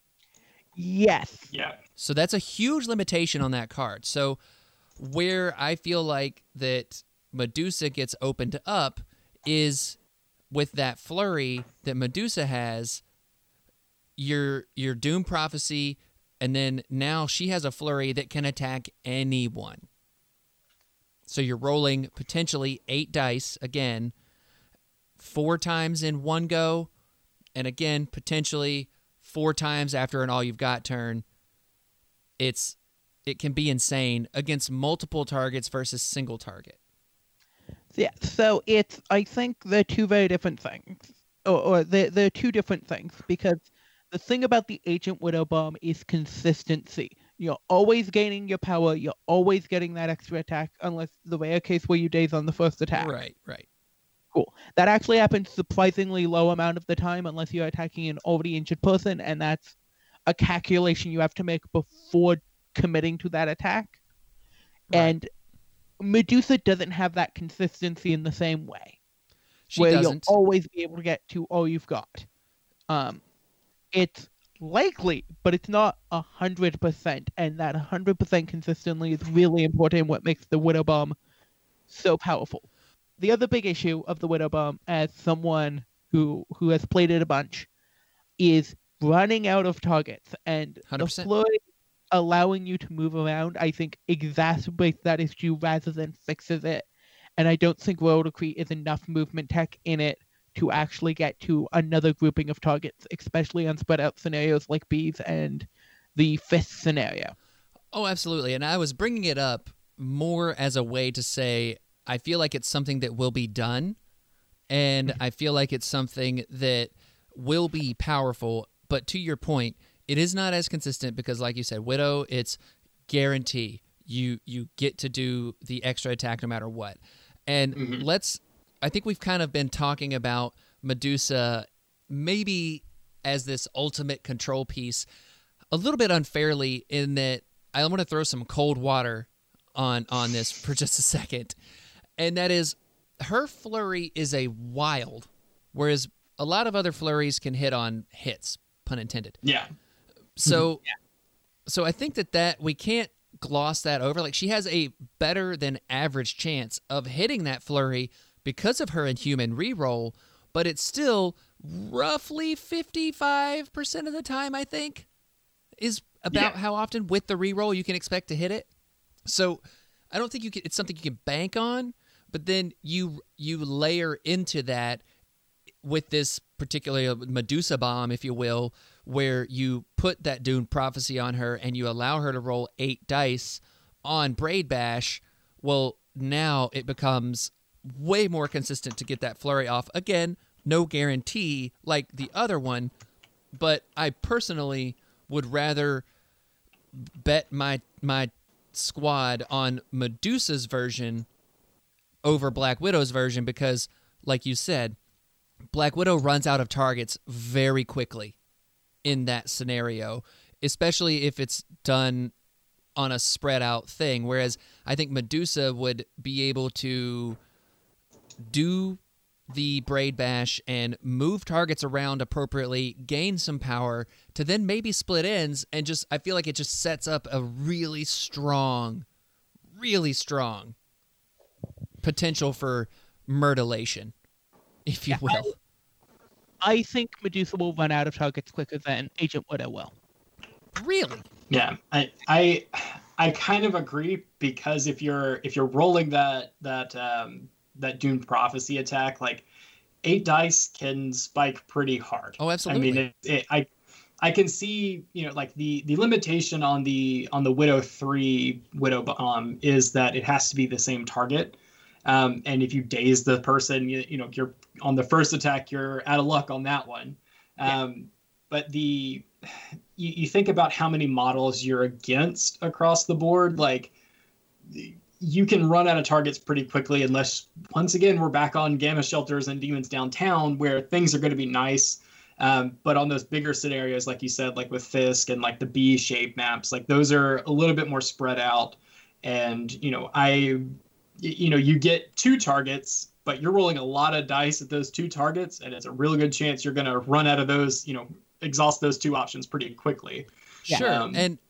[SPEAKER 4] Yes.
[SPEAKER 3] Yeah.
[SPEAKER 1] So that's a huge limitation on that card. So where I feel like that Medusa gets opened up is with that flurry that Medusa has, your Doom Prophecy, and then now she has a flurry that can attack anyone. So you're rolling potentially 8 dice again, 4 times in one go, and again, potentially 4 times after an all you've got turn. It can be insane against multiple targets versus single target.
[SPEAKER 4] Yeah, so I think they're 2 very different things. Or they're 2 different things, because the thing about the Agent Widow Bomb is consistency. You're always gaining your power, you're always getting that extra attack, unless the rare case where you daze on the first attack.
[SPEAKER 1] Right.
[SPEAKER 4] Cool. That actually happens surprisingly low amount of the time, unless you're attacking an already injured person, and that's a calculation you have to make before committing to that attack. Right. And Medusa doesn't have that consistency in the same way.
[SPEAKER 1] She doesn't.
[SPEAKER 4] You'll always be able to get to all you've got. It's likely, but it's not 100%, and that 100% consistently is really important, what makes the Widow Bomb so powerful. The other big issue of the Widow Bomb, as someone who has played it a bunch, is running out of targets, and
[SPEAKER 1] 100%.
[SPEAKER 4] The flurry allowing you to move around, I think, exacerbates that issue rather than fixes it. And I don't think Royal Decree is enough movement tech in it to actually get to another grouping of targets, especially on spread out scenarios like Bees and the Fist scenario.
[SPEAKER 1] Oh, absolutely. And I was bringing it up more as a way to say, I feel like it's something that will be done, And I feel like it's something that will be powerful. But to your point, it is not as consistent because, like you said, Widow, it's guarantee. You get to do the extra attack no matter what. And I think we've kind of been talking about Medusa maybe as this ultimate control piece a little bit unfairly, in that I want to throw some cold water on this for just a second. And that is, her flurry is a wild, whereas a lot of other flurries can hit on hits, pun intended.
[SPEAKER 3] Yeah.
[SPEAKER 1] So I think that we can't gloss that over. Like, she has a better than average chance of hitting that flurry because of her Inhuman reroll, but it's still roughly 55% of the time, I think, is about how often with the reroll you can expect to hit it. So I don't think it's something you can bank on, but then you layer into that with this particular Medusa bomb, if you will, where you put that Doomed Prophecy on her and you allow her to roll 8 dice on Braid Bash. Well, now it becomes way more consistent to get that flurry off. Again, no guarantee like the other one, but I personally would rather bet my squad on Medusa's version over Black Widow's version because, like you said, Black Widow runs out of targets very quickly in that scenario, especially if it's done on a spread out thing, whereas I think Medusa would be able to do the Braid Bash and move targets around appropriately, gain some power to then maybe split ends, and just I feel like it just sets up a really strong potential for murderlation, if you will.
[SPEAKER 4] I think Medusa will run out of targets quicker than Agent Widow will.
[SPEAKER 1] Really?
[SPEAKER 3] Yeah, I kind of agree, because if you're rolling that Doomed Prophecy attack, like 8 dice can spike pretty hard.
[SPEAKER 1] Oh, absolutely.
[SPEAKER 3] I mean, I can see, like the limitation on the Widow 3 Widow bomb is that it has to be the same target. And if you daze the person, you're on the first attack, you're out of luck on that one. But you think about how many models you're against across the board, like you can run out of targets pretty quickly, unless, once again, we're back on Gamma Shelters and Demons Downtown, where things are going to be nice. But on those bigger scenarios, like you said, like with Fisk and like the B-shaped maps, like those are a little bit more spread out. And, you get 2 targets, but you're rolling a lot of dice at those 2 targets, and it's a really good chance you're going to run out of those, exhaust those 2 options pretty quickly.
[SPEAKER 1] Sure.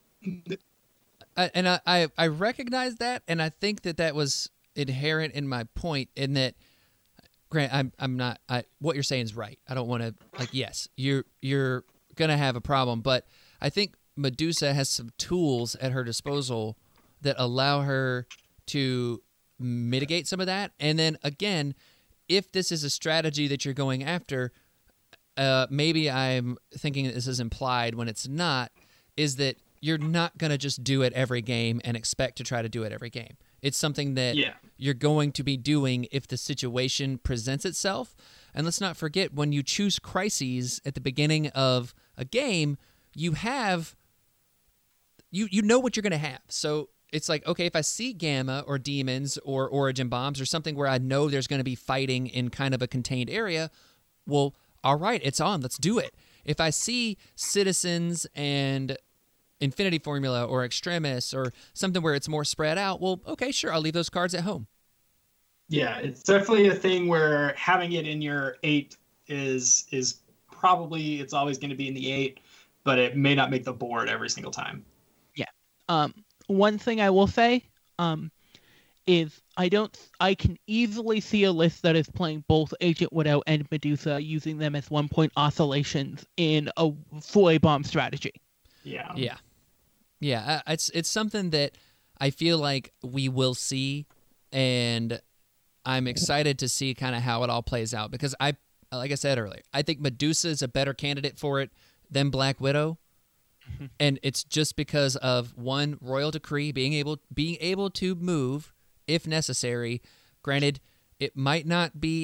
[SPEAKER 1] And I recognize that, and I think that was inherent in my point, in that, Grant, I'm not, what you're saying is right. I don't want to, yes, you're going to have a problem, but I think Medusa has some tools at her disposal that allow her to mitigate some of that. And then again, if this is a strategy that you're going after, maybe I'm thinking that this is implied when it's not, is that you're not going to just do it every game and expect to try to do it every game. It's something that you're going to be doing if the situation presents itself. And let's not forget, when you choose crises at the beginning of a game, you have you know what you're going to have. So it's like, okay, if I see Gamma or Demons or Origin Bombs or something where I know there's going to be fighting in kind of a contained area, well, all right, it's on. Let's do it. If I see Citizens and Infinity Formula or Extremis or something where it's more spread out, well, okay, sure, I'll leave those cards at home.
[SPEAKER 3] Yeah, it's definitely a thing where having it in your 8 is probably, it's always going to be in the 8, but it may not make the board every single time.
[SPEAKER 4] Yeah. One thing I will say is I can easily see a list that is playing both Agent Widow and Medusa, using them as 1-point oscillations in a four bomb strategy.
[SPEAKER 3] Yeah.
[SPEAKER 1] It's something that I feel like we will see, and I'm excited to see kind of how it all plays out, because like I said earlier, I think Medusa is a better candidate for it than Black Widow. And it's just because of, one, Royal Decree, being able to move if necessary. Granted, it might not be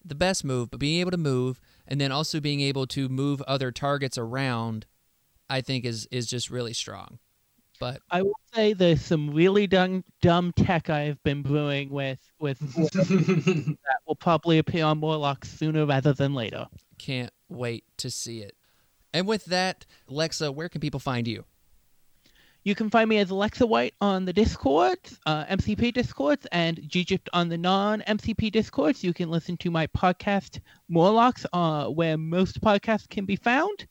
[SPEAKER 1] the best move, but being able to move and then also being able to move other targets around, I think is just really strong. But
[SPEAKER 4] I will say there's some really dumb tech I've been brewing with that will probably appear on Morlocks sooner rather than later.
[SPEAKER 1] Can't wait to see it. And with that, Lexa, where can people find you?
[SPEAKER 4] You can find me as Alexa White on the Discords, MCP Discords, and Gypt on the non-MCP Discords. You can listen to my podcast, Morlocks, where most podcasts can be found.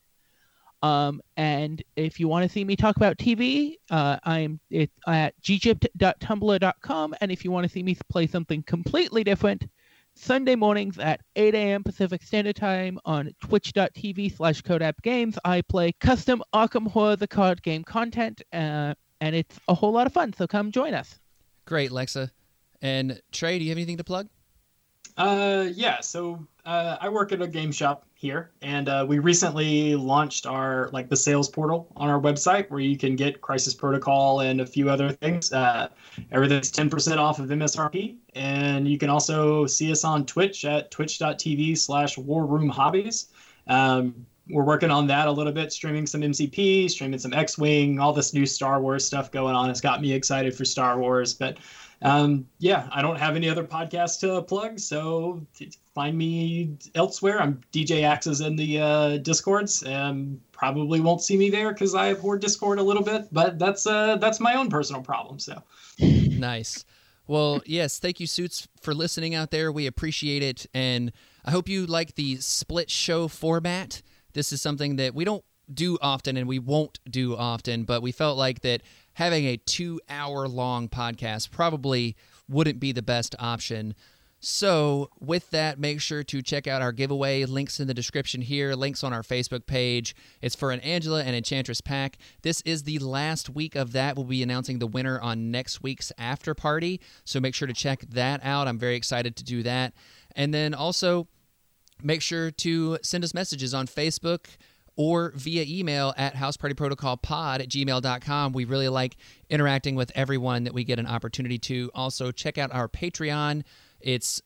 [SPEAKER 4] And if you want to see me talk about TV, I'm at ggypt.tumblr.com. And if you want to see me play something completely different, Sunday mornings at 8 a.m. Pacific Standard Time on twitch.tv/CodeAppGames, I play custom Arkham Horror the card game content, and it's a whole lot of fun, so come join us.
[SPEAKER 1] Great, Lexa. And Trey, do you have anything to plug?
[SPEAKER 3] Yeah, so I work at a game shop here, and we recently launched our the sales portal on our website where you can get Crisis Protocol and a few other things. Everything's 10% off of MSRP, and you can also see us on Twitch at twitch.tv/warroomhobbies. We're working on that a little bit, streaming some MCP, streaming some X-Wing, all this new Star Wars stuff going on. It's got me excited for Star Wars, but yeah, I don't have any other podcasts to plug, so find me elsewhere. I'm DJ Axes in the Discords, and probably won't see me there because I abhor Discord a little bit, but that's my own personal problem. So
[SPEAKER 1] nice. Well, yes, thank you, Suits, for listening out there. We appreciate it, and I hope you like the split show format. This is something that we don't do often and we won't do often, but we felt like that having a 2-hour-long podcast probably wouldn't be the best option. So with that, make sure to check out our giveaway. Links in the description here, links on our Facebook page. It's for an Angela and Enchantress pack. This is the last week of that. We'll be announcing the winner on next week's after party, so make sure to check that out. I'm very excited to do that. And then also make sure to send us messages on Facebook or via email at housepartyprotocolpod@gmail.com. We really like interacting with everyone that we get an opportunity to. Also, check out our Patreon. It's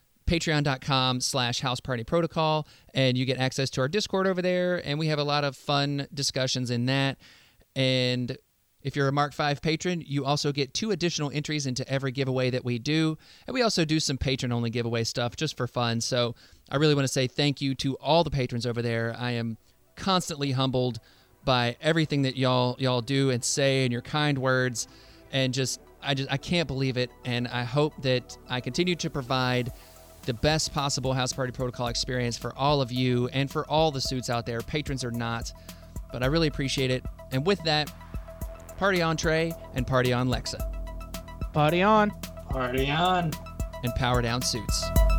[SPEAKER 1] patreon.com/housepartyprotocol, and you get access to our Discord over there, and we have a lot of fun discussions in that. And if you're a Mark V patron, you also get 2 additional entries into every giveaway that we do. And we also do some patron-only giveaway stuff just for fun. So I really want to say thank you to all the patrons over there. I am constantly humbled by everything that y'all do and say and your kind words. And I can't believe it. And I hope that I continue to provide the best possible House Party Protocol experience for all of you and for all the suits out there, patrons or not. But I really appreciate it. And with that, party on, Trey, and party on, Lexa.
[SPEAKER 4] Party on.
[SPEAKER 3] party on.
[SPEAKER 1] And power down, Suits.